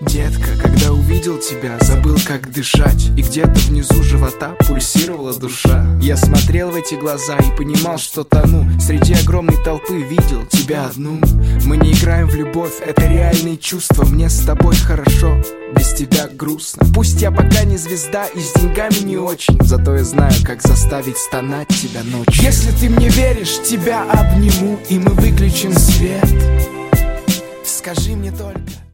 Детка, когда увидел тебя, забыл, как дышать. И где-то внизу живота пульсировала душа. Я смотрел в эти глаза и понимал, что тону. Среди огромной толпы видел тебя одну. Мы не играем в любовь, это реальные чувства. Мне с тобой хорошо, без тебя грустно. Пусть я пока не звезда и с деньгами не очень, зато я знаю, как заставить стонать тебя ночью. Если ты мне веришь, тебя обниму, и мы выключим свет. Скажи мне только